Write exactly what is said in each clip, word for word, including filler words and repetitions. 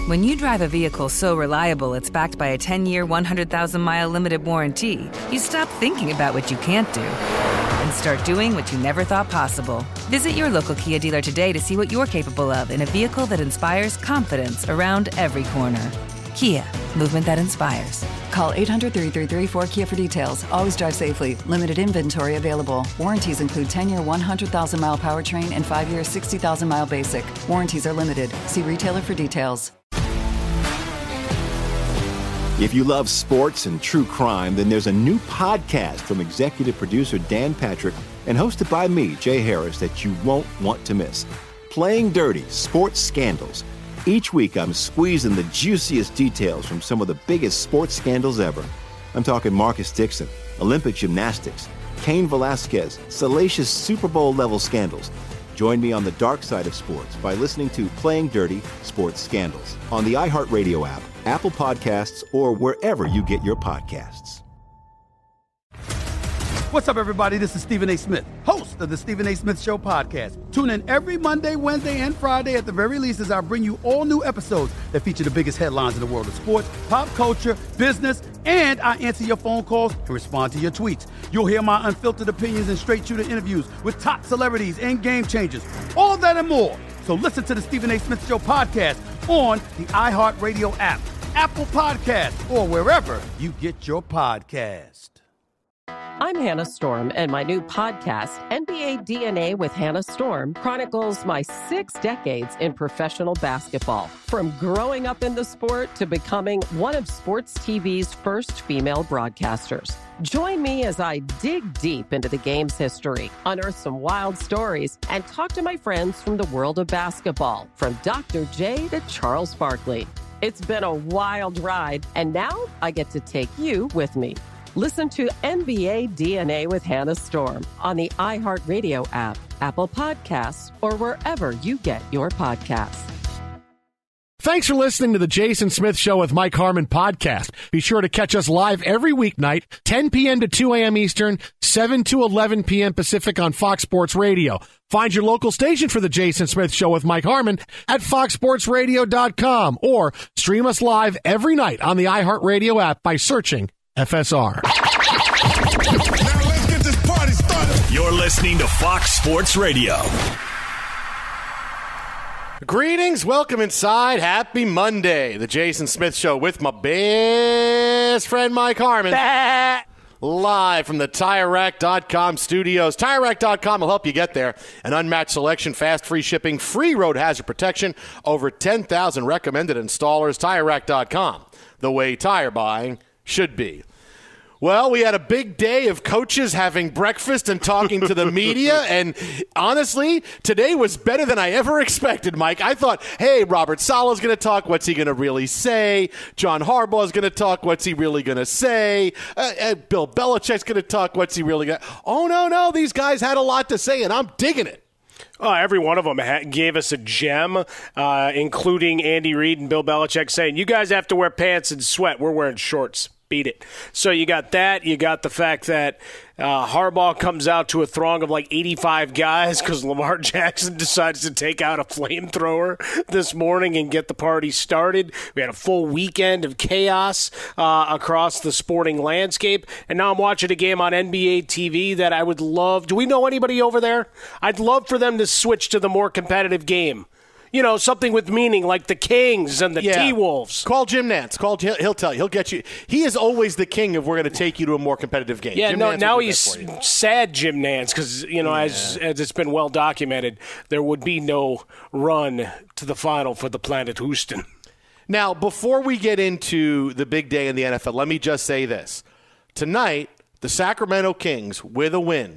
When you drive a vehicle so reliable it's backed by a ten-year, one hundred thousand mile limited warranty, you stop thinking about what you can't do and start doing what you never thought possible. Visit your local Kia dealer today to see what you're capable of in a vehicle that inspires confidence around every corner. Kia, movement that inspires. Call eight hundred, three three three, four K I A for details. Always drive safely. Limited inventory available. Warranties include ten-year, one hundred thousand mile powertrain and five-year, sixty thousand mile basic. Warranties are limited. See retailer for details. If you love sports and true crime, then there's a new podcast from executive producer Dan Patrick and hosted by me, Jay Harris, that you won't want to miss. Playing Dirty: Sports Scandals. Each week, I'm squeezing the juiciest details from some of the biggest sports scandals ever. I'm talking Marcus Dixon, Olympic gymnastics, Cain Velasquez, salacious Super Bowl-level scandals. Join me on the dark side of sports by listening to Playing Dirty: Sports Scandals on the iHeartRadio app, Apple Podcasts, or wherever you get your podcasts. What's up, everybody? This is Stephen A. Smith, host of the Stephen A. Smith Show podcast. Tune in every Monday, Wednesday, and Friday at the very least as I bring you all new episodes that feature the biggest headlines in the world of sports, pop culture, business, and I answer your phone calls and respond to your tweets. You'll hear my unfiltered opinions and straight-shooter interviews with top celebrities and game changers. All of that and more. So listen to the Stephen A. Smith Show podcast on the iHeartRadio app, Apple Podcasts, or wherever you get your podcast. I'm Hannah Storm, and my new podcast, N B A D N A with Hannah Storm, chronicles my six decades in professional basketball. From growing up in the sport to becoming one of sports T V's first female broadcasters. Join me as I dig deep into the game's history, unearth some wild stories, and talk to my friends from the world of basketball, from Doctor J to Charles Barkley. It's been a wild ride, and now I get to take you with me. Listen to N B A D N A with Hannah Storm on the iHeartRadio app, Apple Podcasts, or wherever you get your podcasts. Thanks for listening to the Jason Smith Show with Mike Harmon podcast. Be sure to catch us live every weeknight, ten p.m. to two a.m. Eastern, seven to eleven p.m. Pacific on Fox Sports Radio. Find your local station for the Jason Smith Show with Mike Harmon at fox sports radio dot com or stream us live every night on the iHeartRadio app by searching F S R. Now let's get this party started. You're listening to Fox Sports Radio. Greetings, welcome inside. Happy Monday. The Jason Smith Show with my best friend Mike Harmon. Bah! Live from the Tire Rack dot com studios. Tire Rack dot com will help you get there. An unmatched selection, fast, free shipping, free road hazard protection, over ten thousand recommended installers. Tire Rack dot com, the way tire buying should be. Well, we had a big day of coaches having breakfast and talking to the media, and honestly, today was better than I ever expected, Mike. I thought, hey, Robert Saleh's going to talk. What's he going to really say? John Harbaugh's going to talk. What's he really going to say? Uh, uh, Bill Belichick's going to talk. What's he really going to – oh, no, no, these guys had a lot to say, and I'm digging it. Oh, every one of them ha- gave us a gem, uh, including Andy Reid and Bill Belichick saying, you guys have to wear pants and sweat. We're wearing shorts. Beat it. So you got that. You got the fact that uh, Harbaugh comes out to a throng of like eighty-five guys because Lamar Jackson decides to take out a flamethrower this morning and get the party started. We had a full weekend of chaos uh, across the sporting landscape. And now I'm watching a game on N B A T V that I would love. Do we know anybody over there? I'd love for them to switch to the more competitive game. You know, something with meaning like the Kings and the yeah. T-Wolves. Call Jim Nantz. Call. He'll tell you. He'll get you. He is always the king of we're going to take you to a more competitive game. Yeah, Jim no, Nantz now he's sad, Jim Nantz, because, you know, yeah. as, as it's been well documented, there would be no run to the final for the Planet Houston. Now, before we get into the big day in the N F L, let me just say this. Tonight, the Sacramento Kings, with a win,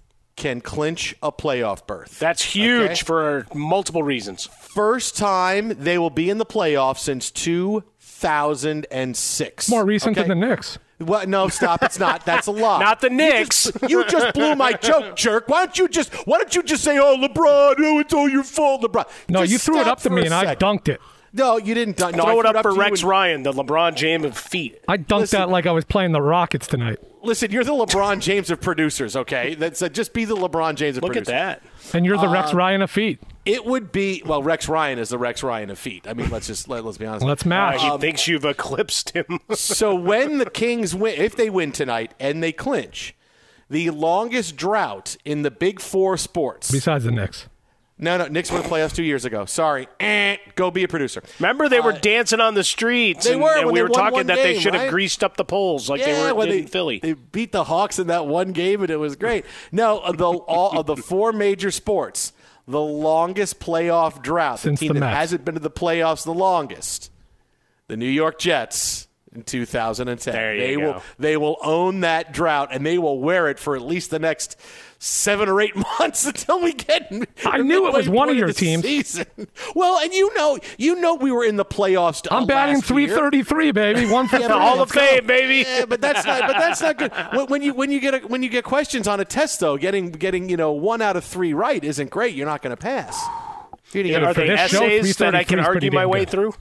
can clinch a playoff berth. That's huge okay? for multiple reasons. First time they will be in the playoffs since two thousand six. More recent okay? than the Knicks. What? No, stop. It's not. That's a lie. Not the Knicks. You just, you just blew my joke, jerk. Why don't you just Why don't you just say, oh, LeBron, oh, it's all your fault, LeBron. No, just you threw it up to me and second. I dunked it. No, you didn't dunk. No, Throw I it up, up for Rex and, Ryan, the LeBron James of feet. I dunked Listen, that like I was playing the Rockets tonight. Listen, you're the LeBron James of producers, okay? That's uh, just be the LeBron James of Look producers. Look at that. And you're the uh, Rex Ryan of feet. It would be well. Rex Ryan is the Rex Ryan of feet. I mean, let's just let, let's be honest. Let's match. Uh, he Um, thinks you've eclipsed him. So when the Kings win, if they win tonight and they clinch, the longest drought in the Big Four sports. Besides the Knicks. No, no, Knicks won the playoffs two years ago. Sorry, eh, go be a producer. Remember, they were Uh, dancing on the streets. they and, were and when we they were won talking one that they game, should have right? greased up the poles like yeah, they were when in they, Philly. They beat the Hawks in that one game, and it was great. No, of the all of the four major sports, the longest playoff drought, Since the team the that Mets. hasn't been to the playoffs the longest, the New York Jets in two thousand ten. There you they go. will they will own that drought, and they will wear it for at least the next seven or eight months until we get. I knew it was midway one of point your the teams. Season. Well, and you know, you know, we were in the playoffs. I'm uh, batting last three year. thirty-three, baby. One for Yeah, three. but Hall of let's go. Fame, baby. Yeah, but that's not. But that's not good. When, when you when you get a, when you get questions on a test, though, getting getting you know one out of three right isn't great. You're not going to pass. You're gonna Are get a- they this show, essays that I can three thirty-three is argue pretty my damn way good. through?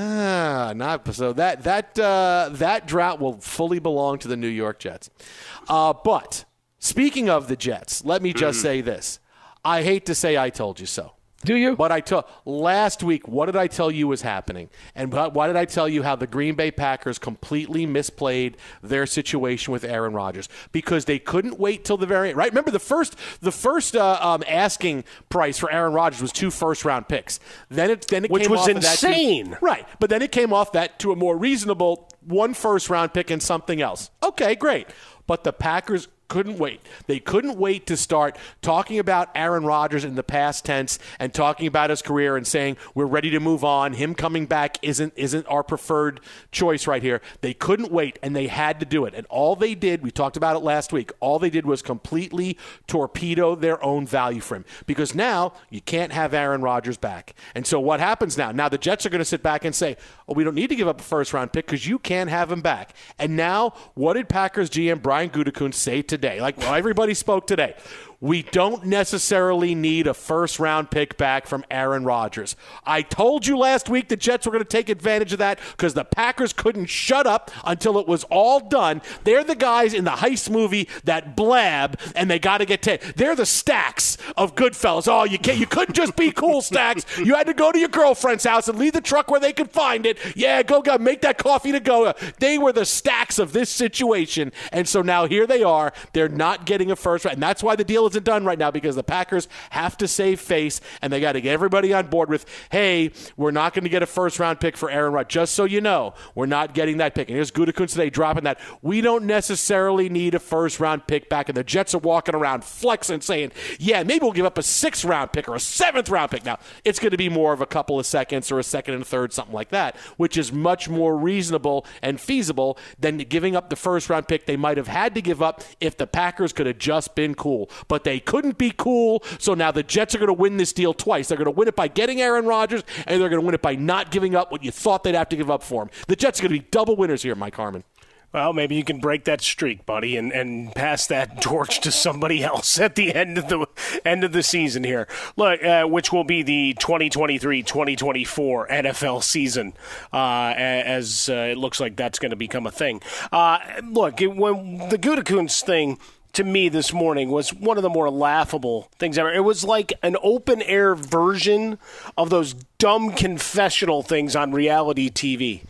Ah, not so that that uh, that drought will fully belong to the New York Jets. Uh, but speaking of the Jets, let me just say this: I hate to say I told you so. Do you? But I told last week, what did I tell you was happening? And wh- why did I tell you how the Green Bay Packers completely misplayed their situation with Aaron Rodgers? Because they couldn't wait till the very right. Remember the first the first uh, um, asking price for Aaron Rodgers was two first round picks. Then it then it Which came was off of that to- insane. right? But then it came off that to a more reasonable one first round pick and something else. Okay, great. But the Packers couldn't wait. They couldn't wait to start talking about Aaron Rodgers in the past tense and talking about his career and saying we're ready to move on. Him coming back isn't isn't our preferred choice right here. They couldn't wait, and they had to do it. And all they did, we talked about it last week, all they did was completely torpedo their own value for him. Because now you can't have Aaron Rodgers back. And so what happens now? Now the Jets are going to sit back and say, oh, we don't need to give up a first-round pick because you can't have him back. And now what did Packers G M Brian Gutekunst say today? Like, well, everybody spoke today. We don't necessarily need a first-round pick back from Aaron Rodgers. I told you last week the Jets were going to take advantage of that because the Packers couldn't shut up until it was all done. They're the guys in the heist movie that blab, and they got to get taken. They're the Stacks of Goodfellas. Oh, you can't, you couldn't just be cool, Stacks. You had to go to your girlfriend's house and leave the truck where they could find it. Yeah, go, go, make that coffee to go. They were the Stacks of this situation, and so now here they are. They're not getting a first round, and that's why the deal isn't done right now because the Packers have to save face and they got to get everybody on board with, hey, we're not going to get a first round pick for Aaron Rodgers. Just so you know, we're not getting that pick. And here's Gutekunst today dropping that. We don't necessarily need a first round pick back. And the Jets are walking around flexing saying, yeah, maybe we'll give up a sixth round pick or a seventh round pick. Now, it's going to be more of a couple of seconds or a second and a third, something like that, which is much more reasonable and feasible than giving up the first round pick they might have had to give up if the Packers could have just been cool. But they couldn't be cool, so now the Jets are going to win this deal twice. They're going to win it by getting Aaron Rodgers, and they're going to win it by not giving up what you thought they'd have to give up for him. The Jets are going to be double winners here, Mike Harmon. Well, maybe you can break that streak, buddy, and, and pass that torch to somebody else at the end of the end of the season here. Look, uh, which will be the twenty twenty-three twenty twenty-four N F L season, uh, as uh, it looks like that's going to become a thing. Uh, look, it, when the Gutekunst thing, to me this morning was one of the more laughable things ever. It was like an open-air version of those dumb confessional things on reality T V.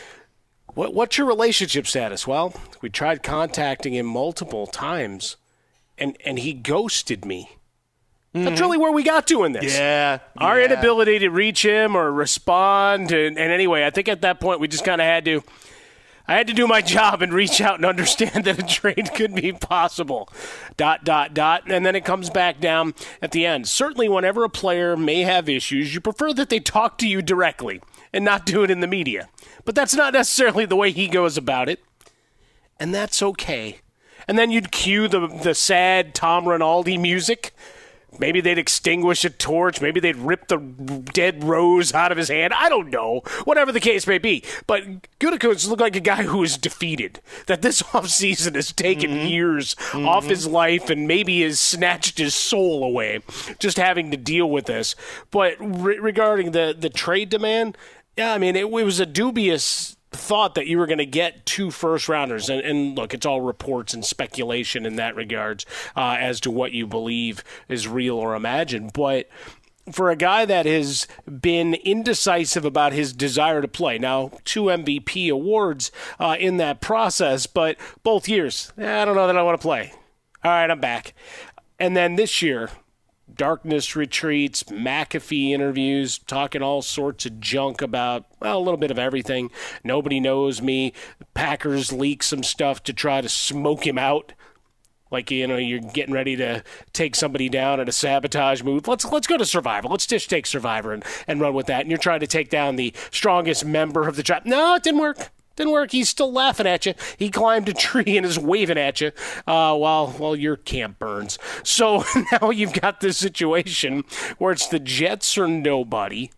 What, what's your relationship status? Well, we tried contacting him multiple times, and, and he ghosted me. Mm-hmm. That's really where we got to in this. Yeah. Our yeah. inability to reach him or respond. And, and anyway, I think at that point we just kind of had to I had to do my job and reach out and understand that a trade could be possible, dot, dot, dot. And then it comes back down at the end. Certainly whenever a player may have issues, you prefer that they talk to you directly and not do it in the media. But that's not necessarily the way he goes about it. And that's okay. And then you'd cue the, the sad Tom Rinaldi music. Maybe they'd extinguish a torch. Maybe they'd rip the dead rose out of his hand. I don't know. Whatever the case may be. But Gutekunst looked like a guy who is defeated. That this offseason has taken mm-hmm. years mm-hmm. off his life and maybe has snatched his soul away just having to deal with this. But re- regarding the, the trade demand, yeah, I mean, it, it was a dubious thought that you were going to get two first rounders, and, and look, it's all reports and speculation in that regards uh, as to what you believe is real or imagined. But for a guy that has been indecisive about his desire to play, now two M V P awards uh, in that process, but both years, eh, I don't know that I want to play. All right, I'm back. And then this year, darkness retreats, McAfee interviews, talking all sorts of junk about, well, a little bit of everything. Nobody knows me. Packers leak some stuff to try to smoke him out. Like, you know, you're getting ready to take somebody down in a sabotage move. Let's let's go to Survivor. Let's just take Survivor and, and run with that. And you're trying to take down the strongest member of the tribe. No, it didn't work. Didn't work. He's still laughing at you. He climbed a tree and is waving at you uh, while while your camp burns. So now you've got this situation where it's the Jets or nobody.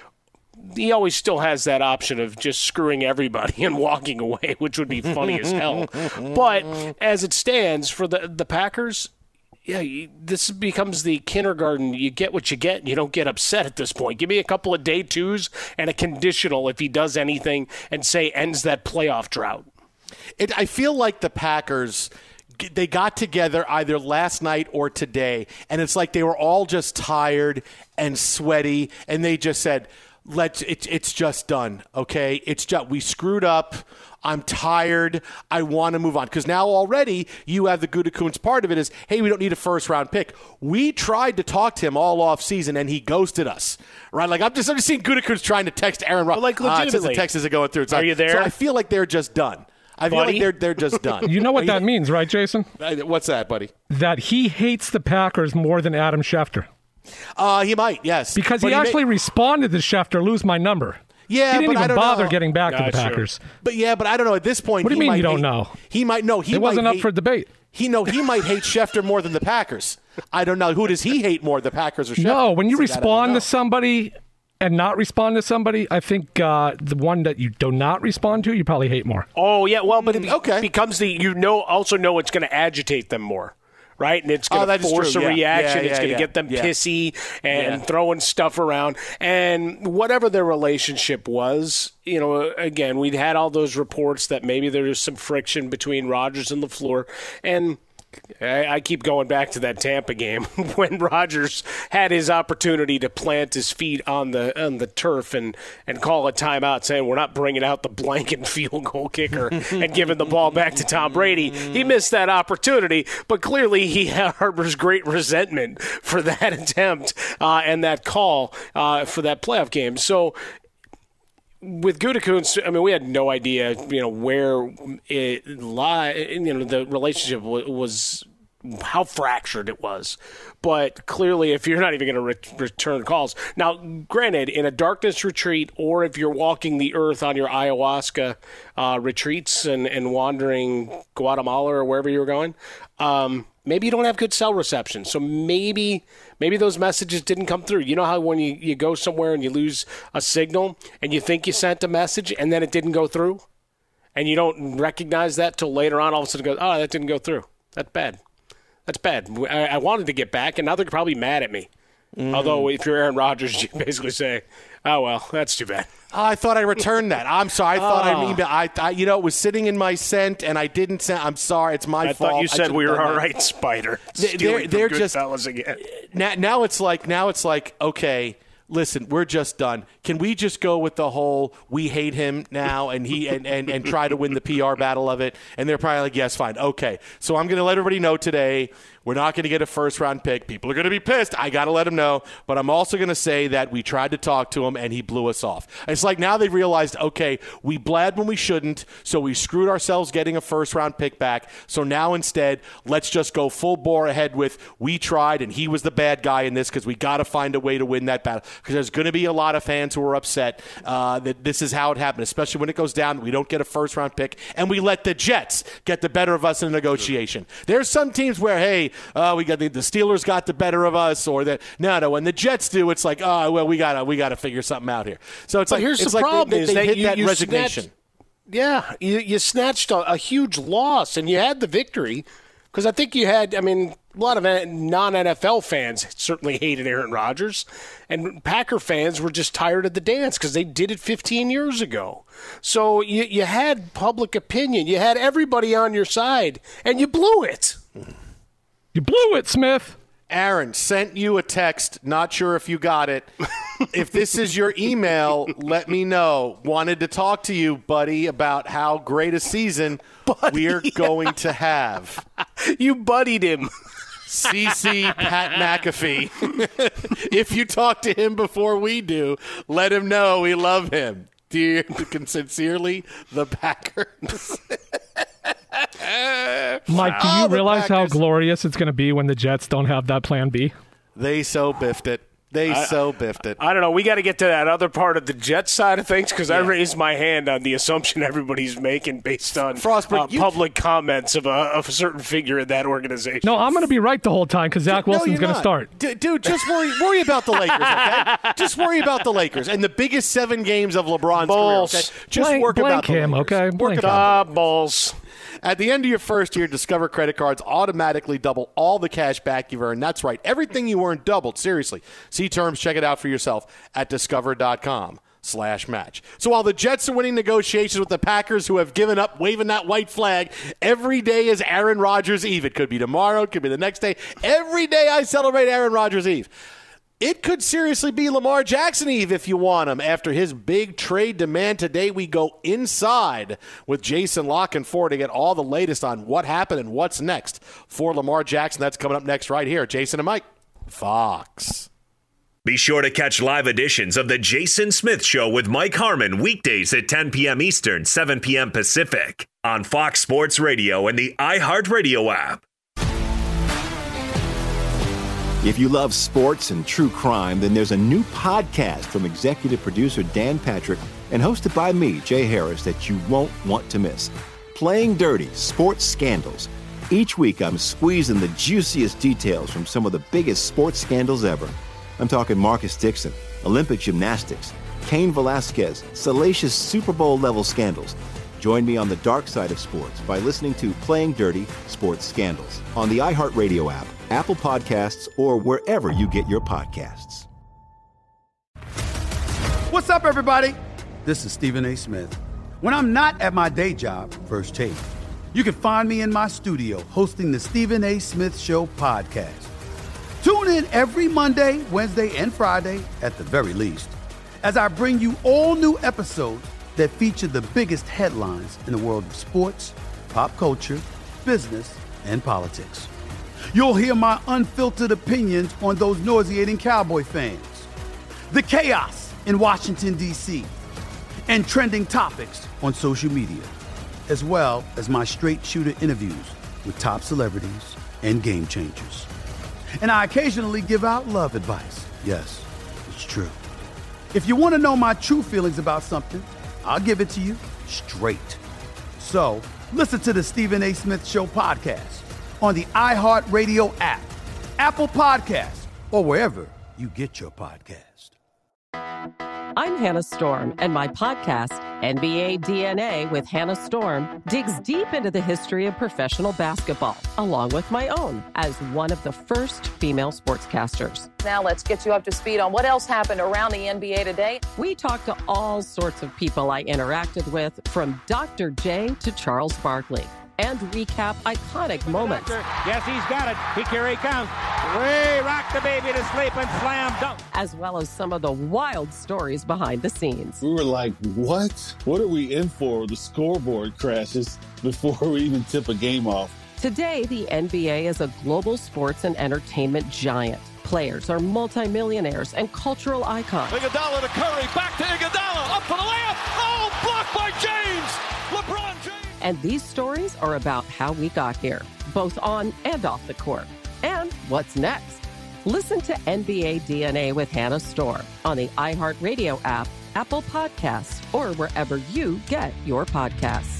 He always still has that option of just screwing everybody and walking away, which would be funny as hell. But as it stands for the the Packers, yeah, you, this becomes the kindergarten. You get what you get, and you don't get upset at this point. Give me a couple of day twos and a conditional if he does anything and say ends that playoff drought. It, I feel like the Packers, they got together either last night or today, and it's like they were all just tired and sweaty, and they just said, Let's. It, it's just done, okay? It's just we screwed up. I'm tired. I want to move on. Because now already you have the Gutekunst part of it is, hey, we don't need a first-round pick. We tried to talk to him all off season, and he ghosted us, right? Like, I'm just, I'm just seeing Gutekunst trying to text Aaron Rodgers. Like, legitimately. Uh, it says the legitimately. text isn't going through. It's Are like, you there? So I feel like they're just done. I feel Buddy? like they're they're just done. You know what that means, right, Jason? Uh, What's that, buddy? That he hates the Packers more than Adam Schefter. Uh, he might, yes. Because But he actually may- responded to Schefter, lose my number. Yeah, he didn't but I even don't bother know. getting back to Not the sure. Packers. But yeah, but I don't know. At this point, What do you he mean might you don't hate- know? He might know. He It wasn't might up hate, for debate. He know he might hate Schefter more than the Packers. I don't know. Who does he hate more, the Packers or Schefter? No, when you See, that I don't respond know. to somebody and not respond to somebody, I think uh, the one that you do not respond to, you probably hate more. Oh, yeah, well, but it be- Okay. becomes the, you know, also know it's going to agitate them more. Right, and it's going Oh, to that is force true. a Yeah. reaction. Yeah, it's yeah, going to yeah. get them Yeah. pissy and Yeah. throwing stuff around. And whatever their relationship was, you know, again, we'd had all those reports that maybe there was some friction between Rodgers and LaFleur. And I, I keep going back to that Tampa game when Rodgers had his opportunity to plant his feet on the on the turf and, and call a timeout, saying we're not bringing out the blanket field goal kicker and giving the ball back to Tom Brady. He missed that opportunity, but clearly he harbors great resentment for that attempt uh, and that call uh, for that playoff game. So with Gutekunst, I mean, we had no idea, you know, where it lie, you know, the relationship was, how fractured it was. But clearly, if you're not even going to re- return calls. Now, granted, in a darkness retreat, or if you're walking the earth on your ayahuasca uh, retreats and, and wandering Guatemala or wherever you were going, um, maybe you don't have good cell reception. So maybe maybe those messages didn't come through. You know how when you, you go somewhere and you lose a signal and you think you sent a message and then it didn't go through? And you don't recognize that till later on, all of a sudden go, oh, that didn't go through. That's bad. That's bad. I, I wanted to get back, and now they're probably mad at me. Mm. Although if you're Aaron Rodgers, you basically say, oh, well, that's too bad. Oh, I thought I returned that. I'm sorry. I thought Oh. I mean, I, I, you know, it was sitting in my sent, and I didn't send. I'm sorry. It's my I fault. thought you said we were all right. right, Spider. They're, Stealing they're from just Goodfellas again. Now, now it's like now it's like okay. Listen, we're just done. Can we just go with the whole we hate him now and he and, and, and try to win the P R battle of it? And they're probably like, yes, fine. Okay. So I'm going to let everybody know today we're not going to get a first-round pick. People are going to be pissed. I got to let them know. But I'm also going to say that we tried to talk to him and he blew us off. It's like now they realized, okay, we blabbed when we shouldn't, so we screwed ourselves getting a first-round pick back. So now instead, let's just go full bore ahead with we tried and he was the bad guy in this because we got to find a way to win that battle. Because there's going to be a lot of fans who are upset uh, that this is how it happened, especially when it goes down. We don't get a first-round pick, and we let the Jets get the better of us in a negotiation. There's some teams where, hey, uh, we got the, the Steelers got the better of us, or that no, no. When the Jets do, it's like, oh, well, we gotta we gotta figure something out here. So it's But like here's it's the like problem they, is they, they that hit you- that you resignation. snatched- Yeah, you, you snatched a, a huge loss, and you had the victory. Because I think you had, I mean, a lot of non-N F L fans certainly hated Aaron Rodgers, and Packer fans were just tired of the dance because they did it fifteen years ago. So you, you had public opinion. You had everybody on your side, and you blew it. You blew it, Smith. Aaron sent you a text. Not sure if you got it. If this is your email, let me know. Wanted to talk to you, buddy, about how great a season buddy. we're going to have. You buddied him. C C Pat McAfee. If you talk to him before we do, let him know we love him. Dear, sincerely, the Packers. Mike, do you oh, realize how glorious it's going to be when the Jets don't have that plan B? They so biffed it. They I, so biffed it. I don't know. We got to get to that other part of the Jets side of things because yeah. I raised my hand on the assumption everybody's making based on Frostberg, uh, public comments of a, of a certain figure in that organization. No, I'm going to be right the whole time because Zach Wilson's no, going to start. D- dude, just worry worry about the Lakers, okay? Just worry about the Lakers and the biggest seven games of LeBron's Bulls. career, okay? Just blank, work blank about the him, Lakers. okay? Work Blank about the Bulls. At the end of your first year, Discover credit cards automatically double all the cash back you've earned. That's right. Everything you earned doubled. Seriously. See terms. Check it out for yourself at discover.com slash match. So while the Jets are winning negotiations with the Packers, who have given up waving that white flag, every day is Aaron Rodgers Eve. It could be tomorrow. It could be the next day. Every day I celebrate Aaron Rodgers Eve. It could seriously be Lamar Jackson Eve if you want him. After his big trade demand today, we go inside with Jason La Canfora to get all the latest on what happened and what's next for Lamar Jackson. That's coming up next right here. Jason and Mike, Fox. Be sure to catch live editions of The Jason Smith Show with Mike Harmon weekdays at ten p.m. Eastern, seven p.m. Pacific on Fox Sports Radio and the iHeartRadio app. If you love sports and true crime, then there's a new podcast from executive producer Dan Patrick and hosted by me, Jay Harris, that you won't want to miss. Playing Dirty: Sports Scandals. Each week, I'm squeezing the juiciest details from some of the biggest sports scandals ever. I'm talking Marcus Dixon, Olympic gymnastics, Cain Velasquez, salacious Super Bowl-level scandals. Join me on the dark side of sports by listening to Playing Dirty: Sports Scandals on the iHeartRadio app, Apple Podcasts, or wherever you get your podcasts. What's up, everybody? This is Stephen A. Smith. When I'm not at my day job, First Take, you can find me in my studio hosting the Stephen A. Smith Show podcast. Tune in every Monday, Wednesday, and Friday, at the very least, as I bring you all new episodes that feature the biggest headlines in the world of sports, pop culture, business, and politics. You'll hear my unfiltered opinions on those nauseating Cowboy fans, the chaos in Washington, D C, and trending topics on social media, as well as my straight-shooter interviews with top celebrities and game changers. And I occasionally give out love advice. Yes, it's true. If you want to know my true feelings about something, I'll give it to you straight. So, listen to the Stephen A. Smith Show podcast on the iHeartRadio app, Apple Podcasts, or wherever you get your podcast. I'm Hannah Storm, and my podcast, N B A D N A with Hannah Storm, digs deep into the history of professional basketball, along with my own, as one of the first female sportscasters. Now let's get you up to speed on what else happened around the N B A today. We talked to all sorts of people I interacted with, from Doctor J to Charles Barkley, and recap iconic moments. Yes, he's got it. He, here he comes. Way rock the baby to sleep and slam dunk. As well as some of the wild stories behind the scenes. We were like, what? What are we in for? The scoreboard crashes before we even tip a game off. Today, the N B A is a global sports and entertainment giant. Players are multimillionaires and cultural icons. Iguodala to Curry, back to Iguodala, up for the layup. Oh, blocked by James. LeBron James. And these stories are about how we got here, both on and off the court. And what's next? Listen to N B A D N A with Hannah Storm on the iHeartRadio app, Apple Podcasts, or wherever you get your podcasts.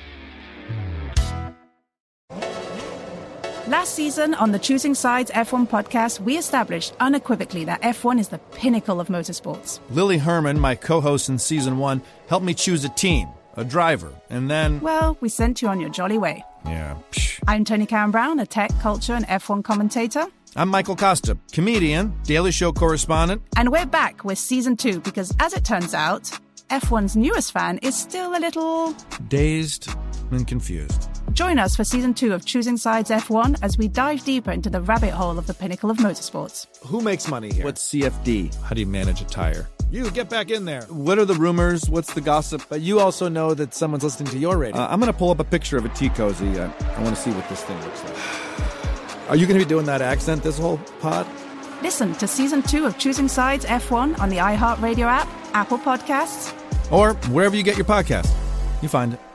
Last season on the Choosing Sides F one podcast, we established unequivocally that F one is the pinnacle of motorsports. Lily Herman, my co-host in season one, helped me choose a team, a driver, and then... Well, we sent you on your jolly way. Yeah, psh. I'm Tony Karen Brown, a tech, culture, and F one commentator. I'm Michael Costa, comedian, Daily Show correspondent. And we're back with season two because, as it turns out, F one's newest fan is still a little... dazed and confused. Join us for season two of Choosing Sides F one as we dive deeper into the rabbit hole of the pinnacle of motorsports. Who makes money here? What's C F D? How do you manage a tire? You, get back in there. What are the rumors? What's the gossip? But you also know that someone's listening to your radio. Uh, I'm going to pull up a picture of a tea cozy. Uh, I want to see what this thing looks like. Are you going to be doing that accent this whole pod? Listen to season two of Choosing Sides F one on the iHeartRadio app, Apple Podcasts, or wherever you get your podcast. You find it.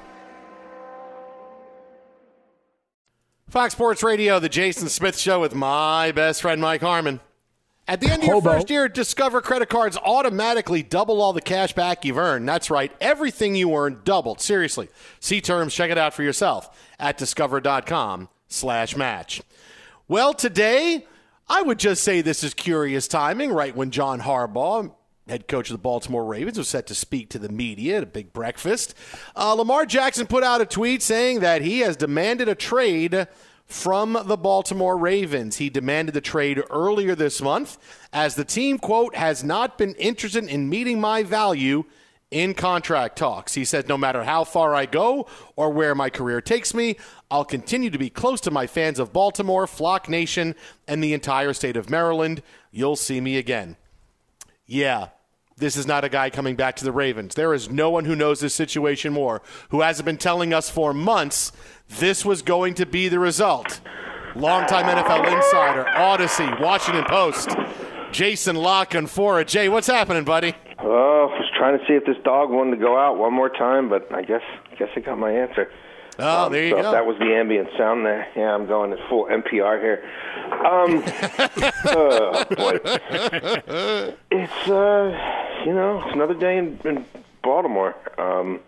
Fox Sports Radio, the Jason Smith Show with my best friend Mike Harmon. At the end of your Hobo. first year, Discover credit cards automatically double all the cash back you've earned. That's right. Everything you earn doubled. Seriously. See terms. Check it out for yourself at discover.com slash match. Well, today, I would just say this is curious timing, right when John Harbaugh, head coach of the Baltimore Ravens, was set to speak to the media at a big breakfast. Uh, Lamar Jackson put out a tweet saying that he has demanded a trade from the Baltimore Ravens. He demanded the trade earlier this month as the team, quote, has not been interested in meeting my value in contract talks. He said, no matter how far I go or where my career takes me, I'll continue to be close to my fans of Baltimore, Flock Nation, and the entire state of Maryland. You'll see me again. Yeah. This is not a guy coming back to the Ravens. There is no one who knows this situation more, who hasn't been telling us for months this was going to be the result. Longtime N F L insider, Odyssey, Washington Post, Jason La Canfora. Jay, what's happening, buddy? Oh, I was trying to see if this dog wanted to go out one more time, but I guess I guess I got my answer. Oh, um, there you so go. That was the ambient sound there. Yeah, I'm going at full N P R here. Um, oh, boy. It's, uh, you know, it's another day in, in Baltimore. Um,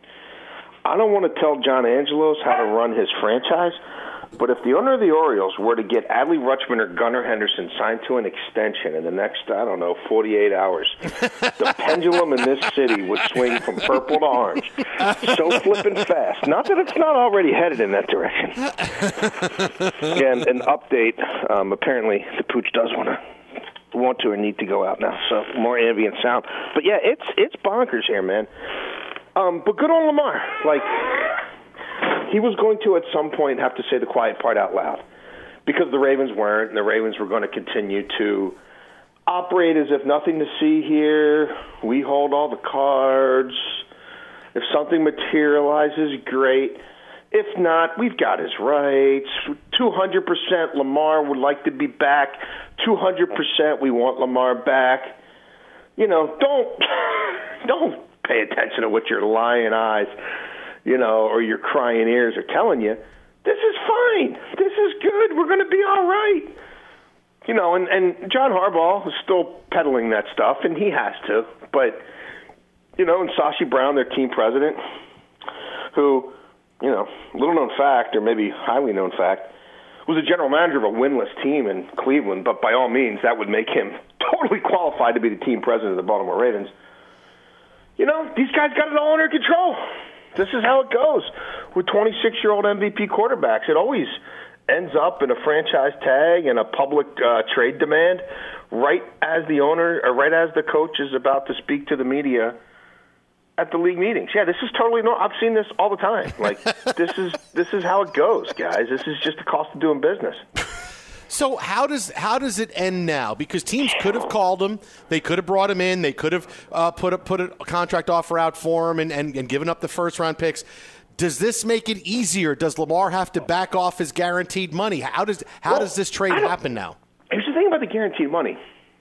I don't want to tell John Angelos how to run his franchise, but if the owner of the Orioles were to get Adley Rutschman or Gunnar Henderson signed to an extension in the next, I don't know, forty-eight hours, the pendulum in this city would swing from purple to orange so flippin' fast. Not that it's not already headed in that direction. And an update, um, apparently the Pooch does want to want to or need to go out now, so more ambient sound. But, yeah, it's it's bonkers here, man. Um, but good on Lamar. Like, he was going to, at some point, have to say the quiet part out loud because the Ravens weren't, and the Ravens were going to continue to operate as if nothing to see here. We hold all the cards. If something materializes, great. If not, we've got his rights. two hundred percent Lamar would like to be back. two hundred percent we want Lamar back. You know, don't don't pay attention to what your lying eyes, you know, or your crying ears are telling you. This is fine. This is good. We're going to be all right. You know, and, and John Harbaugh is still peddling that stuff, and he has to. But, you know, and Sashi Brown, their team president, who, you know, little-known fact, or maybe highly-known fact, was a general manager of a winless team in Cleveland, but by all means, that would make him totally qualified to be the team president of the Baltimore Ravens. You know, these guys got it all under control. This is how it goes with twenty-six-year-old M V P quarterbacks. It always ends up in a franchise tag and a public uh, trade demand right as the owner or right as the coach is about to speak to the media at the league meetings. Yeah, this is totally no. I've seen this all the time. Like this is this is how it goes, guys. This is just the cost of doing business. So how does how does it end now? Because teams could have called him, they could have brought him in, they could have uh, put a, put a contract offer out for him and, and, and given up the first round picks. Does this make it easier? Does Lamar have to back off his guaranteed money? How does how well, does this trade happen now? Here's the thing about the guaranteed money,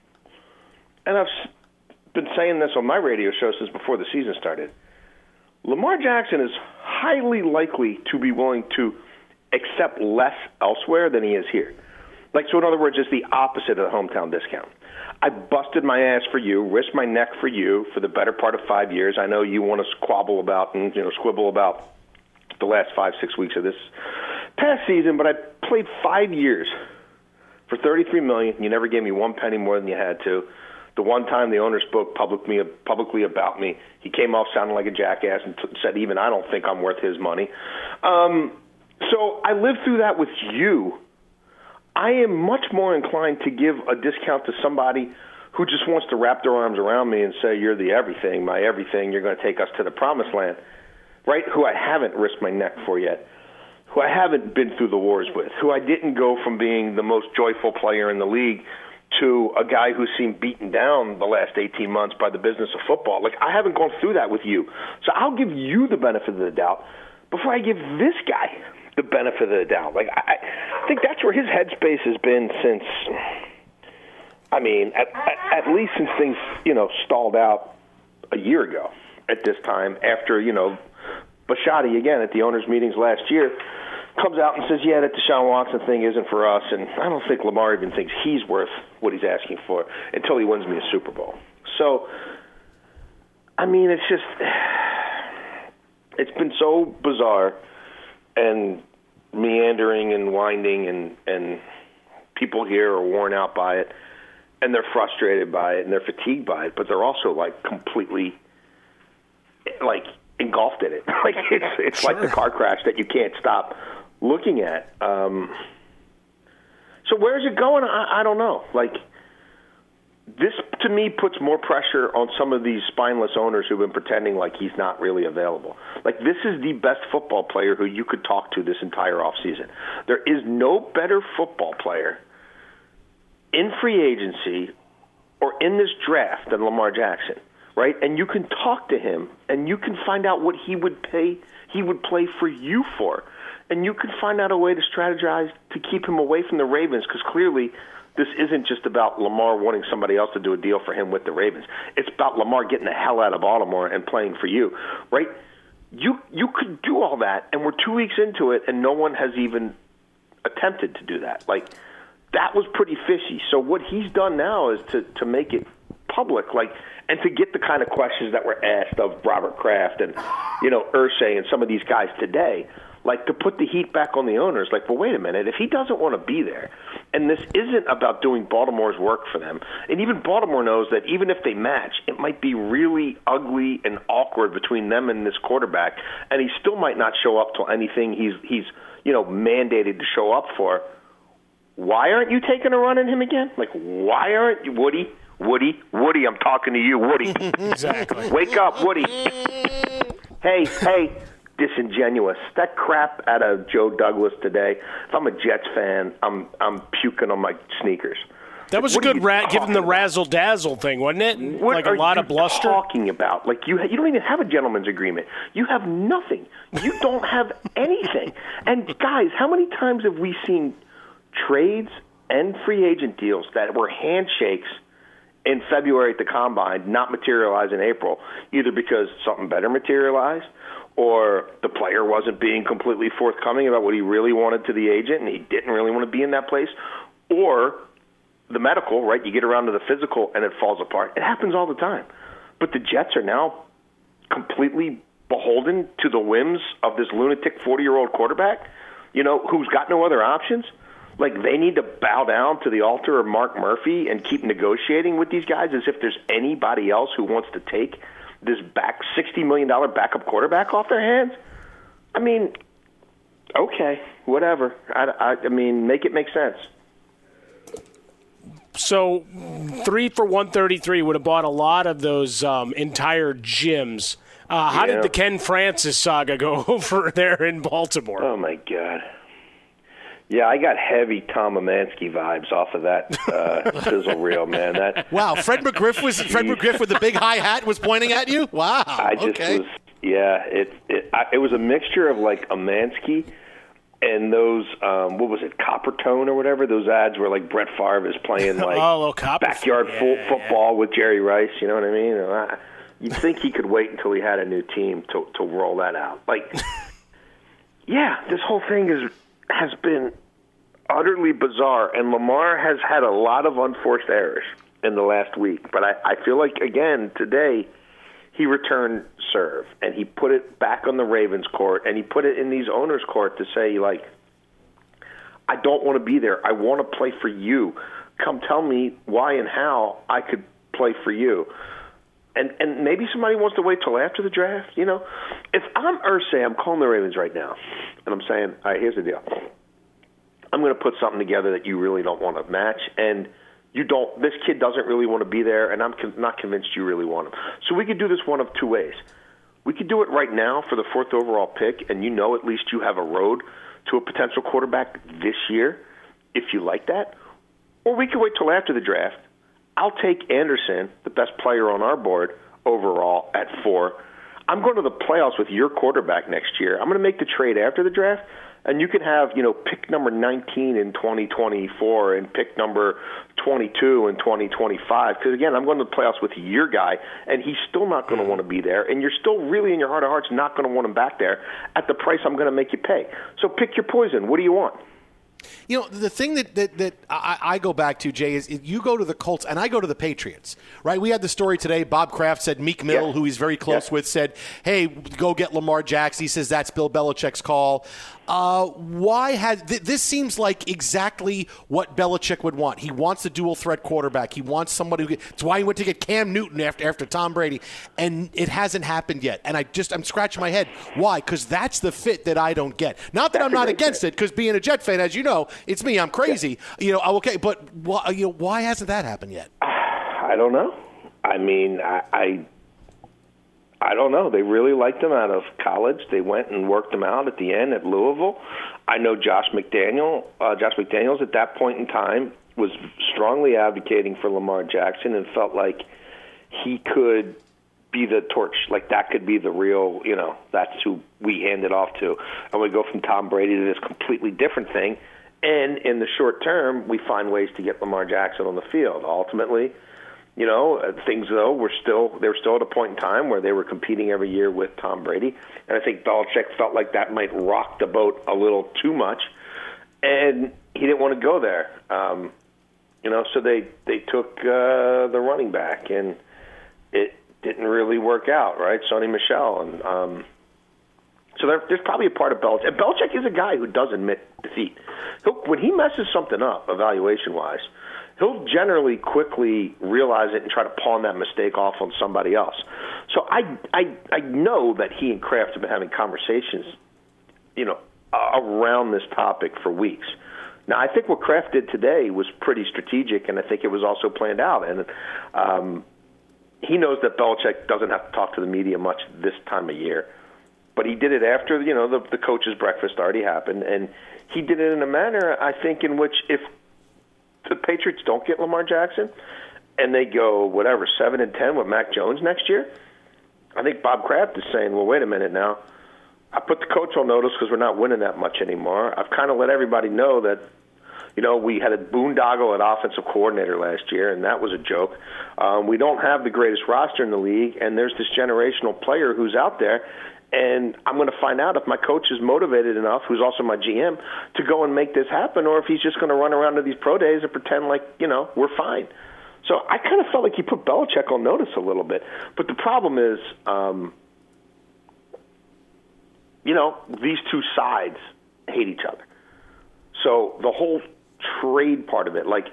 and I've been saying this on my radio show since before the season started. Lamar Jackson is highly likely to be willing to accept less elsewhere than he is here. Like, so in other words, it's the opposite of the hometown discount. I busted my ass for you, risked my neck for you for the better part of five years. I know you want to squabble about and, you know, squibble about the last five, six weeks of this past season, but I played five years for thirty-three million dollars. You never gave me one penny more than you had to. The one time the owner spoke publicly, publicly about me, he came off sounding like a jackass and t- said, even I don't think I'm worth his money. Um, so I lived through that with you. I am much more inclined to give a discount to somebody who just wants to wrap their arms around me and say, you're the everything, my everything, you're going to take us to the promised land, right, who I haven't risked my neck for yet. who I haven't been through the wars with, who I didn't go from being the most joyful player in the league to a guy who seemed beaten down the last eighteen months by the business of football. Like, I haven't gone through that with you. So I'll give you the benefit of the doubt before I give this guy the benefit of the doubt. Like, I, I think that's where his headspace has been since, I mean, at, at, at least since things, you know, stalled out a year ago at this time after, you know, Bisciotti, again, at the owners' meetings last year, comes out and says, yeah, that Deshaun Watson thing isn't for us, and I don't think Lamar even thinks he's worth what he's asking for until he wins me a Super Bowl. So, I mean, it's just, it's been so bizarre and meandering and winding, and, and people here are worn out by it, and they're frustrated by it, and they're fatigued by it, but they're also, like, completely, like, engulfed in it. Like, it's it's sure. like the car crash that you can't stop looking at. Um, so where's it going? I, I don't know. Like, this, to me, puts more pressure on some of these spineless owners who've been pretending like he's not really available. Like, this is the best football player who you could talk to this entire offseason. There is no better football player in free agency or in this draft than Lamar Jackson, right? And you can talk to him, and you can find out what he would pay, he would play for you for. And you can find out a way to strategize to keep him away from the Ravens, because clearly this isn't just about Lamar wanting somebody else to do a deal for him with the Ravens. It's about Lamar getting the hell out of Baltimore and playing for you, right? You you could do all that, and we're two weeks into it, and no one has even attempted to do that. Like, that was pretty fishy. So what he's done now is to, to make it public, like, and to get the kind of questions that were asked of Robert Kraft and, you know, Irsay and some of these guys today, like, to put the heat back on the owners. Like, well, wait a minute, if he doesn't want to be there, and this isn't about doing Baltimore's work for them, and even Baltimore knows that even if they match, it might be really ugly and awkward between them and this quarterback, and he still might not show up to anything he's, he's you know, mandated to show up for. Why aren't you taking a run at him again? Like, why aren't you, Woody? Woody, Woody, I'm talking to you, Woody. Exactly. Wake up, Woody. Hey, hey, disingenuous. That crap out of Joe Douglas today. If I'm a Jets fan, I'm I'm puking on my sneakers. That was like, a good ra- give him the razzle dazzle thing, wasn't it? What like a lot of bluster. What are you talking about? Like, you ha- you don't even have a gentleman's agreement. You have nothing. You don't have anything. And guys, how many times have we seen trades and free agent deals that were handshakes in February at the Combine not materialize in April, either because something better materialized or the player wasn't being completely forthcoming about what he really wanted to the agent and he didn't really want to be in that place, or the medical, right? You get around to the physical and it falls apart. It happens all the time. But the Jets are now completely beholden to the whims of this lunatic forty-year-old quarterback, you know, who's got no other options. Like, they need to bow down to the altar of Mark Murphy and keep negotiating with these guys as if there's anybody else who wants to take this back sixty million dollars backup quarterback off their hands. I mean, okay, whatever. I, I, I mean, make it make sense. So three for one thirty-three would have bought a lot of those um, entire gyms. Uh, how Yeah. did the Ken Francis saga go over there in Baltimore? Oh, my God. Yeah, I got heavy Tom Amansky vibes off of that uh, sizzle reel, man. That Wow, Fred McGriff was Fred McGriff with the big high hat was pointing at you? Wow. I just okay. was, yeah, it it, I, it was a mixture of, like, Amansky and those, um, what was it, Coppertone or whatever? Those ads where, like, Brett Favre is playing, like, oh, little Copper- backyard yeah, full yeah. football with Jerry Rice, you know what I mean? I, you'd think he could wait until he had a new team to, to roll that out. Like, yeah, this whole thing is has been utterly bizarre, and Lamar has had a lot of unforced errors in the last week. But I, I feel like, again, today he returned serve, and he put it back on the Ravens' court, and he put it in these owners' court to say, like, I don't want to be there. I want to play for you. Come tell me why and how I could play for you. And and maybe somebody wants to wait till after the draft, you know? If I'm Irsay, I'm calling the Ravens right now, and I'm saying, all right, here's the deal. I'm going to put something together that you really don't want to match, and you don't. This kid doesn't really want to be there, and I'm con- not convinced you really want him. So we could do this one of two ways. We could do it right now for the fourth overall pick, and you know at least you have a road to a potential quarterback this year, if you like that. Or we can wait till after the draft. I'll take Anderson, the best player on our board overall, at four. I'm going to the playoffs with your quarterback next year. I'm going to make the trade after the draft, and you can have, you know, pick number nineteen in twenty twenty-four and pick number twenty-two in twenty twenty-five. Because, again, I'm going to the playoffs with your guy, and he's still not going to want to be there, and you're still really in your heart of hearts not going to want him back there at the price I'm going to make you pay. So pick your poison. What do you want? You know, the thing that, that, that I, I go back to, Jay, is you go to the Colts and I go to the Patriots, right? We had the story today. Bob Kraft said Meek Mill, yes. who he's very close yes. with, said, hey, go get Lamar Jackson. He says that's Bill Belichick's call. Uh, why has th- this seems like exactly what Belichick would want. He wants a dual threat quarterback. He wants somebody who. It's why he went to get Cam Newton after after Tom Brady, and it hasn't happened yet. And I just I'm scratching my head. Why? Because that's the fit that I don't get. Not that that's I'm not against fit. it. Because being a Jet fan, as you know, it's me. I'm crazy. Yeah. You know. Okay, but why? You know, why hasn't that happened yet? I don't know. I mean, I. I I don't know. They really liked him out of college. They went and worked him out at the end at Louisville. I know Josh McDaniel. Uh, Josh McDaniels at that point in time was strongly advocating for Lamar Jackson and felt like he could be the torch. Like that could be the real, you know, that's who we hand it off to. And we go from Tom Brady to this completely different thing. And in the short term, we find ways to get Lamar Jackson on the field. Ultimately, you know, things, though, were still they were still at a point in time where they were competing every year with Tom Brady. And I think Belichick felt like that might rock the boat a little too much. And he didn't want to go there. Um, you know, so they, they took uh, the running back, and it didn't really work out, right? Sonny Michel. And um, so there, there's probably a part of Belichick. And Belichick is a guy who does admit defeat. He'll, when he messes something up, evaluation-wise, he'll generally quickly realize it and try to pawn that mistake off on somebody else. So I, I, I know that he and Kraft have been having conversations, you know, around this topic for weeks. Now, I think what Kraft did today was pretty strategic, and I think it was also planned out. And um, he knows that Belichick doesn't have to talk to the media much this time of year. But he did it after, you know, the, the coach's breakfast already happened. And he did it in a manner, I think, in which if the Patriots don't get Lamar Jackson and they go, whatever, seven and ten with Mac Jones next year, I think Bob Kraft is saying, well, wait a minute now. I put the coach on notice because we're not winning that much anymore. I've kind of let everybody know that, you know, we had a boondoggle at offensive coordinator last year, and that was a joke. Um, we don't have the greatest roster in the league, and there's this generational player who's out there, and I'm going to find out if my coach is motivated enough, who's also my G M, to go and make this happen, or if he's just going to run around to these pro days and pretend like, you know, we're fine. So I kind of felt like he put Belichick on notice a little bit. But the problem is, um, you know, these two sides hate each other. So the whole trade part of it, like,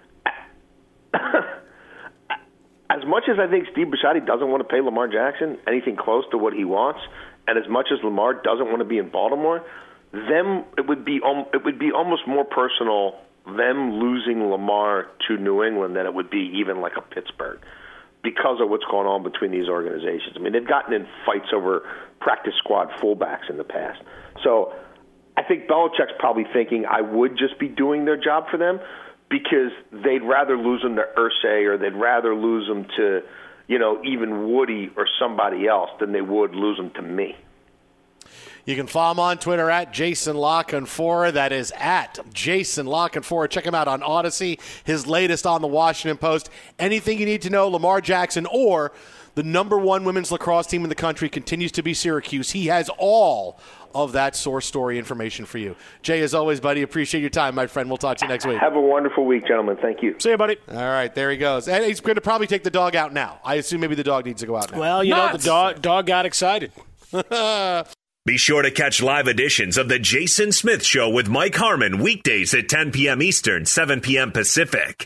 as much as I think Steve Bisciotti doesn't want to pay Lamar Jackson anything close to what he wants, and as much as Lamar doesn't want to be in Baltimore, them it would be it would be almost more personal them losing Lamar to New England than it would be even like a Pittsburgh, because of what's going on between these organizations. I mean, they've gotten in fights over practice squad fullbacks in the past. So I think Belichick's probably thinking I would just be doing their job for them, because they'd rather lose them to Irsay, or they'd rather lose them to, you know, even Woody or somebody else than they would lose them to me. You can follow him on Twitter at Jason La Canfora. That is at Jason La Canfora. Check him out on Odyssey, his latest on the Washington Post. Anything you need to know, Lamar Jackson or the number one women's lacrosse team in the country continues to be Syracuse. He has all of that source story information for you. Jay, as always, buddy, appreciate your time, my friend. We'll talk to you next week. Have a wonderful week, gentlemen. Thank you. See you, buddy. All right, there he goes. And he's going to probably take the dog out now. I assume maybe the dog needs to go out now. Well, you Nuts. know, the dog, dog got excited. Be sure to catch live editions of The Jason Smith Show with Mike Harmon weekdays at ten p.m. Eastern, seven p.m. Pacific.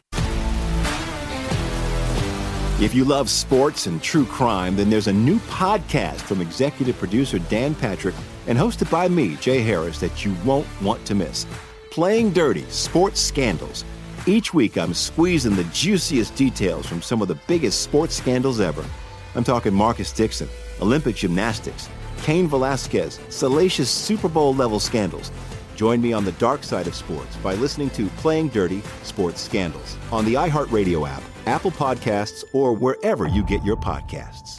If you love sports and true crime, then there's a new podcast from executive producer Dan Patrick and hosted by me, Jay Harris, that you won't want to miss. Playing Dirty: Sports Scandals. Each week, I'm squeezing the juiciest details from some of the biggest sports scandals ever. I'm talking Marcus Dixon, Olympic gymnastics, Cain Velasquez, salacious Super Bowl-level scandals. Join me on the dark side of sports by listening to Playing Dirty Sports Scandals on the iHeartRadio app, Apple Podcasts, or wherever you get your podcasts.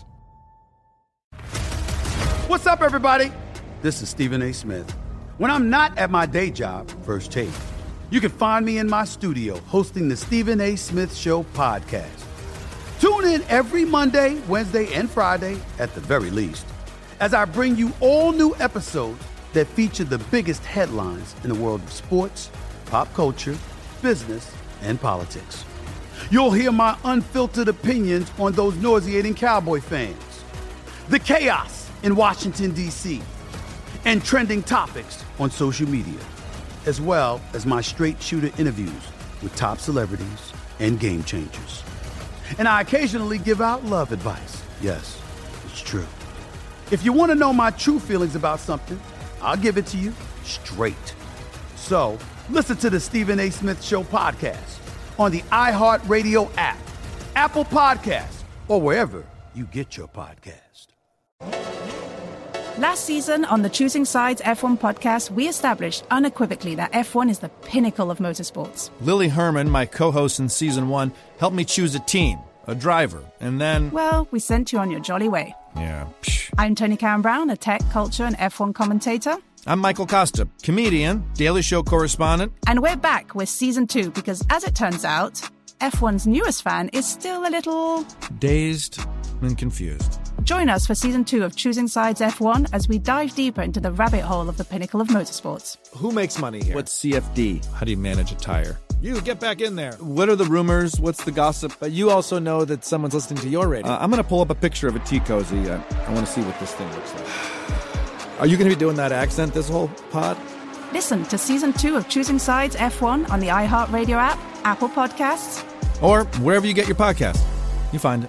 What's up, everybody? This is Stephen A. Smith. When I'm not at my day job, First Take, you can find me in my studio hosting the Stephen A. Smith Show podcast. Tune in every Monday, Wednesday, and Friday, at the very least, as I bring you all new episodes that feature the biggest headlines in the world of sports, pop culture, business, and politics. You'll hear my unfiltered opinions on those nauseating Cowboy fans, the chaos in Washington, D C, and trending topics on social media, as well as my straight shooter interviews with top celebrities and game changers. And I occasionally give out love advice. Yes, it's true. If you want to know my true feelings about something, I'll give it to you straight. So listen to the Stephen A. Smith Show podcast on the iHeartRadio app, Apple Podcasts, or wherever you get your podcast. Last season on the Choosing Sides F one podcast, we established unequivocally that F one is the pinnacle of motorsports. Lily Herman, my co-host in season one, helped me choose a team, a driver, and then... Well, we sent you on your jolly way. Yeah, psh. I'm Tony Karen Brown, a tech, culture, and F one commentator. I'm Michael Costa, comedian, Daily Show correspondent. And we're back with season two because, as it turns out, F one's newest fan is still a little... dazed and confused. Join us for season two of Choosing Sides F one as we dive deeper into the rabbit hole of the pinnacle of motorsports. Who makes money here? What's C F D? How do you manage a tire? You, get back in there. What are the rumors? What's the gossip? But you also know that someone's listening to your radio. Uh, I'm going to pull up a picture of a tea cozy. Uh, I want to see what this thing looks like. Are you going to be doing that accent this whole pod? Listen to season two of Choosing Sides F one on the iHeartRadio app, Apple Podcasts, or wherever you get your podcast. You find it.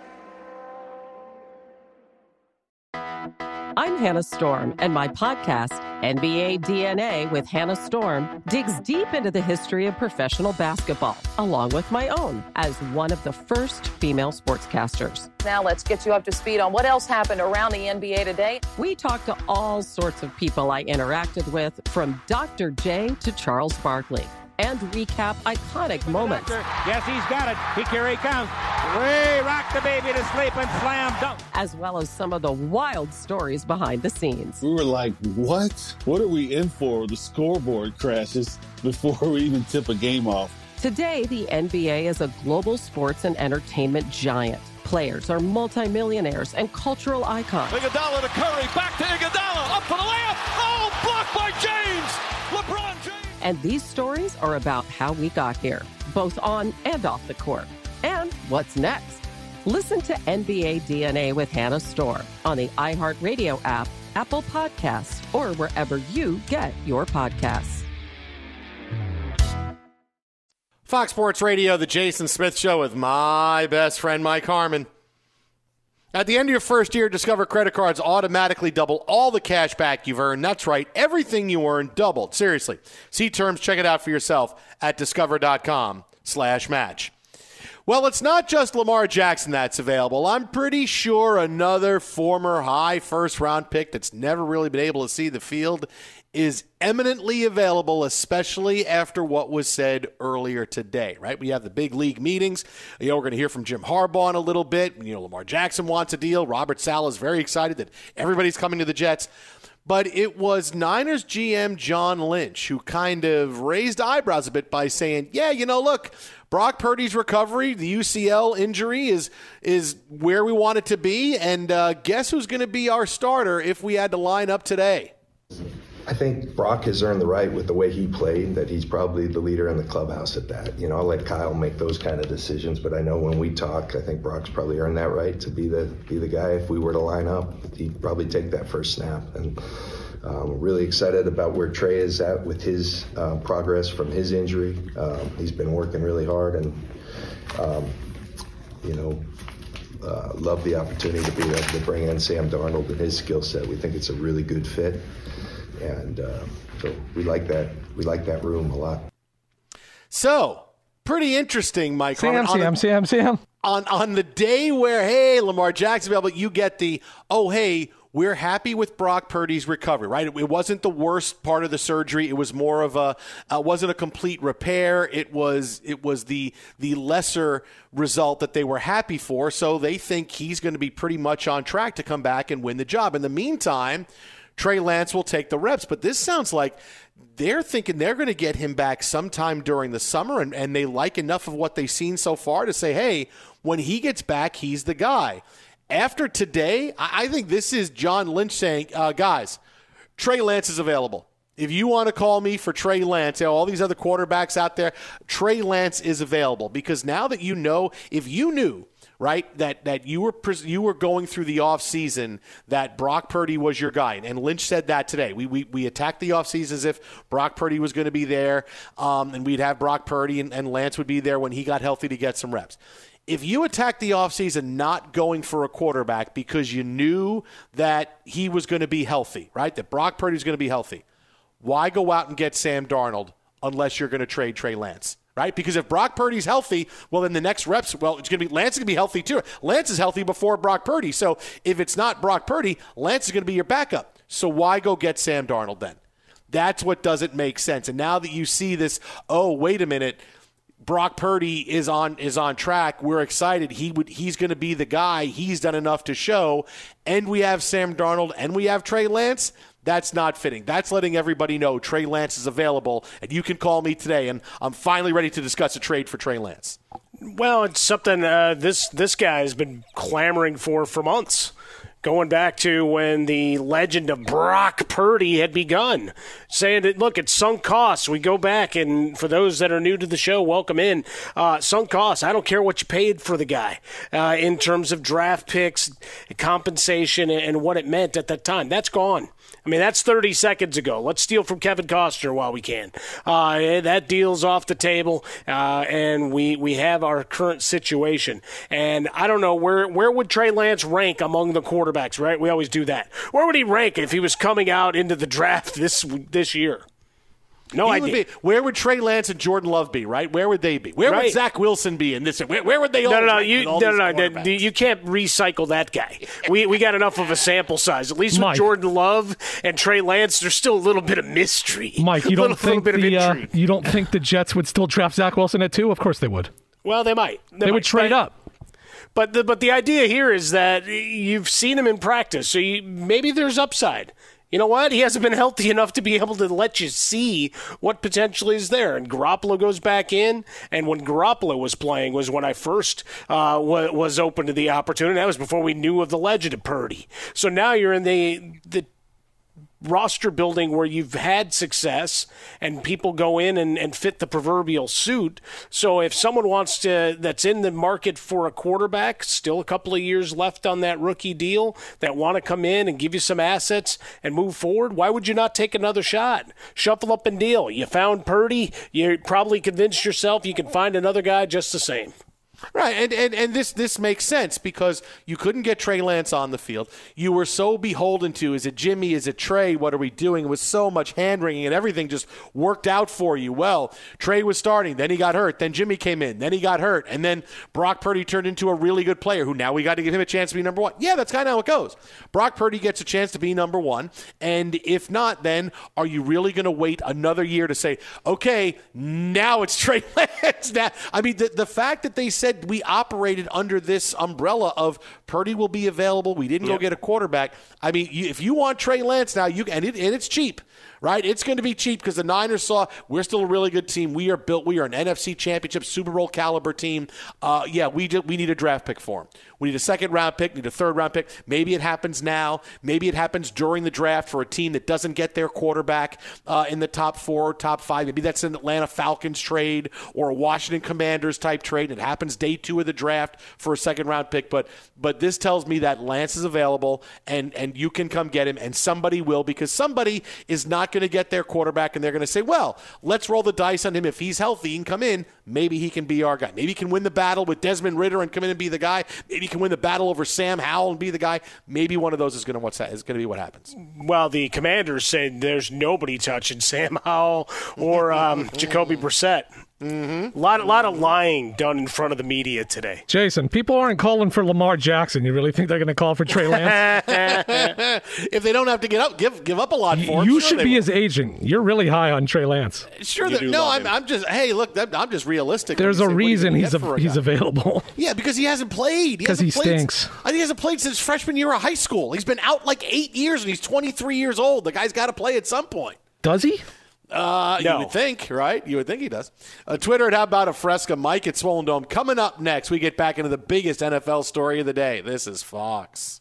I'm Hannah Storm, and my podcast, N B A D N A with Hannah Storm, digs deep into the history of professional basketball, along with my own, as one of the first female sportscasters. Now let's get you up to speed on what else happened around the N B A today. We talked to all sorts of people I interacted with, from Doctor J to Charles Barkley, and recap iconic moments. Yes, he's got it. He carry comes. Way rock the baby to sleep and slam dunk. As well as some of the wild stories behind the scenes. We were like, what? What are we in for? The scoreboard crashes before we even tip a game off. Today, the N B A is a global sports and entertainment giant. Players are multimillionaires and cultural icons. Iguodala to Curry, back to Iguodala, up for the layup. Oh, blocked by James. LeBron James. And these stories are about how we got here, both on and off the court. And what's next? Listen to N B A D N A with Hannah Storm on the iHeartRadio app, Apple Podcasts, or wherever you get your podcasts. Fox Sports Radio, The Jason Smith Show with my best friend, Mike Harmon. At the end of your first year, Discover credit cards automatically double all the cash back you've earned. That's right. Everything you earn doubled. Seriously. See terms. Check it out for yourself at discover.com slash match. Well, it's not just Lamar Jackson that's available. I'm pretty sure another former high first-round pick that's never really been able to see the field is eminently available, especially after what was said earlier today, right? We have the big league meetings. You know, we're going to hear from Jim Harbaugh in a little bit. You know, Lamar Jackson wants a deal. Robert Saleh is very excited that everybody's coming to the Jets. But it was Niners G M John Lynch who kind of raised eyebrows a bit by saying, yeah, you know, look, Brock Purdy's recovery, the U C L injury is is where we want it to be. And uh, guess who's going to be our starter if we had to line up today? I think Brock has earned the right with the way he played that he's probably the leader in the clubhouse at that. You know, I'll let Kyle make those kind of decisions, but I know when we talk, I think Brock's probably earned that right to be the be the guy. If we were to line up, he'd probably take that first snap. And um, really excited about where Trey is at with his uh, progress from his injury. Um, he's been working really hard, and um, you know, uh, love the opportunity to be able to bring in Sam Darnold and his skill set. We think it's a really good fit. And uh, so we like that. We like that room a lot. So pretty interesting, Mike. Sam, Sam, Sam, Sam. On on the day where hey, Lamar Jackson available, you get the oh hey, we're happy with Brock Purdy's recovery, right? It, it wasn't the worst part of the surgery. It was more of a, uh, wasn't a complete repair. It was, it was the, the lesser result that they were happy for. So they think he's going to be pretty much on track to come back and win the job. In the meantime, Trey Lance will take the reps, but this sounds like they're thinking they're going to get him back sometime during the summer, and, and they like enough of what they've seen so far to say, hey, when he gets back, he's the guy. After today, I think this is John Lynch saying, uh, guys, Trey Lance is available. If you want to call me for Trey Lance, you know, all these other quarterbacks out there, Trey Lance is available. Because now that you know, if you knew, right, that that you were you were going through the offseason that Brock Purdy was your guy, and Lynch said that today. We we, we attacked the offseason as if Brock Purdy was going to be there, um, and we'd have Brock Purdy and, and Lance would be there when he got healthy to get some reps. If you attack the offseason not going for a quarterback because you knew that he was going to be healthy, right, that Brock Purdy was going to be healthy, why go out and get Sam Darnold unless you're going to trade Trey Lance? Right? Because if Brock Purdy's healthy, well, then the next reps, well, it's going to be Lance is going to be healthy too. Lance is healthy before Brock Purdy. So if it's not Brock Purdy, Lance is going to be your backup. So why go get Sam Darnold then? That's what doesn't make sense. And now that you see this, oh, wait a minute, Brock Purdy is on is on track. We're excited. He would he's going to be the guy. He's done enough to show. And we have Sam Darnold and we have Trey Lance. That's not fitting. That's letting everybody know Trey Lance is available, and you can call me today, and I'm finally ready to discuss a trade for Trey Lance. Well, it's something uh, this this guy has been clamoring for for months. Going back to when the legend of Brock Purdy had begun, saying that, look, it's sunk costs. We go back, and for those that are new to the show, welcome in. Uh, sunk costs. I don't care what you paid for the guy uh, in terms of draft picks, compensation, and what it meant at that time. That's gone. I mean, that's thirty seconds ago. Let's steal from Kevin Costner while we can. Uh, that deal's off the table, uh, and we, we have our current situation. And I don't know, where where would Trey Lance rank among the quarterbacks, right? We always do that. Where would he rank if he was coming out into the draft this this year? No he idea. Would be, where would Trey Lance and Jordan Love be, right? Where would they be? Where right. would Zach Wilson be in this? Where, where would they all no, no, no, be? you, no, no, no, you can't recycle that guy. We we got enough of a sample size. At least with Mike. Jordan Love and Trey Lance, there's still a little bit of mystery. Mike, you don't little, think little bit the, of uh, intrigue. you don't think the Jets would still draft Zach Wilson at two? Of course they would. Well, they might. They, they might. would trade but, up. But the but the idea here is that you've seen him in practice, so you, maybe there's upside. You know what? He hasn't been healthy enough to be able to let you see what potentially is there. And Garoppolo goes back in, and when Garoppolo was playing was when I first uh, was, was open to the opportunity. That was before we knew of the legend of Purdy. So now you're in the the roster building where you've had success and people go in and, and fit the proverbial suit. So if someone wants to, that's in the market for a quarterback, still a couple of years left on that rookie deal, that want to come in and give you some assets and move forward, why would you not take another shot? Shuffle up and deal. You found Purdy, you probably convinced yourself you can find another guy just the same. Right, and, and, and this this makes sense because you couldn't get Trey Lance on the field. You were so beholden to, is it Jimmy, is it Trey, what are we doing? It was so much hand-wringing and everything just worked out for you. Well, Trey was starting, then he got hurt, then Jimmy came in, then he got hurt, and then Brock Purdy turned into a really good player who now we got to give him a chance to be number one. Yeah, that's kind of how it goes. Brock Purdy gets a chance to be number one, and if not, then are you really going to wait another year to say, okay, now it's Trey Lance? Now, I mean, the, the fact that they said we operated under this umbrella of Purdy will be available. We didn't yep. go get a quarterback. I mean, you, if you want Trey Lance now, you and, it, and it's cheap, right? It's going to be cheap because the Niners saw we're still a really good team. We are built. We are an N F C Championship, Super Bowl caliber team. Uh, yeah, we do, we need a draft pick for him. We need a second round pick, need a third round pick. Maybe it happens now. Maybe it happens during the draft for a team that doesn't get their quarterback uh, in the top four, top five. Maybe that's an Atlanta Falcons trade or a Washington Commanders type trade. It happens day two of the draft for a second round pick. But but this tells me that Lance is available and, and you can come get him, and somebody will, because somebody is not going to get their quarterback and they're going to say, well, let's roll the dice on him. If he's healthy, he can come in. maybe he can be our guy. Maybe he can win the battle with Desmond Ridder and come in and be the guy. Maybe he can win the battle over Sam Howell and be the guy. Maybe one of those is going to what's that is going to be what happens. Well, the Commanders said there's nobody touching Sam Howell or um, Jacoby Brissett. Mm-hmm. A lot, a lot of lying done in front of the media today. Jason, people aren't calling for Lamar Jackson. You really think they're going to call for Trey Lance? If they don't have to get up, give give up a lot for him. You sure should be will. his agent. You're really high on Trey Lance. Sure. That, no, I'm, I'm just. Hey, look, I'm just realistic. There's a say, reason he's a, a he's guy? available. Yeah, because he hasn't played. Because he, he played, stinks. I think he hasn't played since freshman year of high school. He's been out like eight years, and he's twenty-three years old. The guy's got to play at some point. Does he? Uh, no. You would think, right? You would think he does. Uh, Twitter at How About a Fresca, Mike at Swollen Dome. Coming up next, we get back into the biggest N F L story of the day. This is Fox.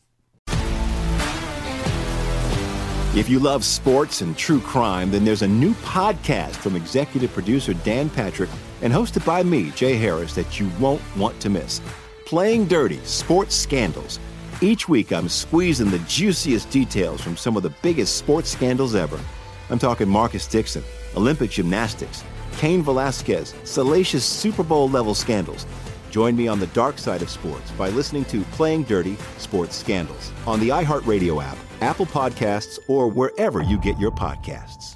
If you love sports and true crime, then there's a new podcast from executive producer Dan Patrick and hosted by me, Jay Harris, that you won't want to miss. Playing Dirty: Sports Scandals. Each week, I'm squeezing the juiciest details from some of the biggest sports scandals ever. I'm talking Marcus Dixon, Olympic gymnastics, Cain Velasquez, salacious Super Bowl-level scandals. Join me on the dark side of sports by listening to Playing Dirty: Sports Scandals on the iHeartRadio app, Apple Podcasts, or wherever you get your podcasts.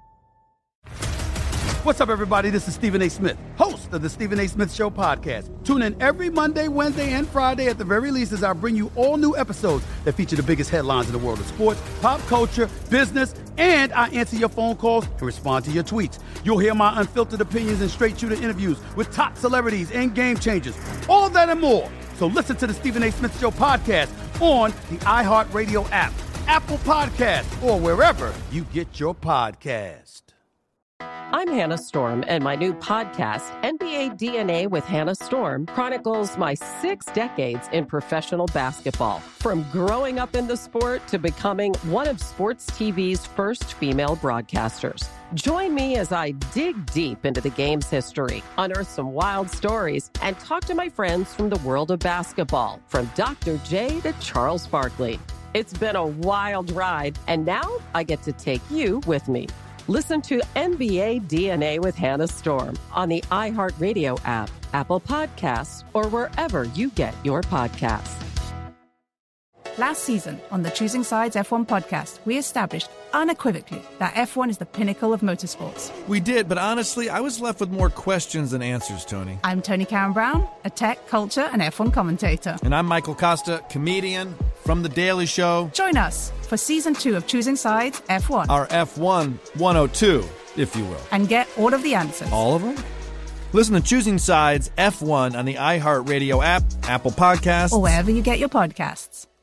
What's up, everybody? This is Stephen A. Smith, host of the Stephen A. Smith Show podcast. Tune in every Monday, Wednesday, and Friday at the very least as I bring you all new episodes that feature the biggest headlines in the world of sports, pop culture, business, and I answer your phone calls and respond to your tweets. You'll hear my unfiltered opinions and straight-shooter interviews with top celebrities and game changers. All that and more. So listen to the Stephen A. Smith Show podcast on the iHeartRadio app, Apple Podcasts, or wherever you get your podcast. I'm Hannah Storm, and my new podcast, N B A D N A with Hannah Storm, chronicles my six decades in professional basketball. From growing up in the sport to becoming one of sports T V's first female broadcasters. Join me as I dig deep into the game's history, unearth some wild stories, and talk to my friends from the world of basketball, from Doctor J to Charles Barkley. It's been a wild ride, and now I get to take you with me. Listen to N B A D N A with Hannah Storm on the iHeartRadio app, Apple Podcasts, or wherever you get your podcasts. Last season on the Choosing Sides F one podcast, we established unequivocally that F one is the pinnacle of motorsports. We did, but honestly, I was left with more questions than answers, Tony. I'm Tony Karen Brown, a tech, culture, and F one commentator. And I'm Michael Costa, comedian from The Daily Show. Join us for season two of Choosing Sides F one. Our F one one oh two, if you will. And get all of the answers. All of them? Listen to Choosing Sides F one on the iHeartRadio app, Apple Podcasts, or wherever you get your podcasts.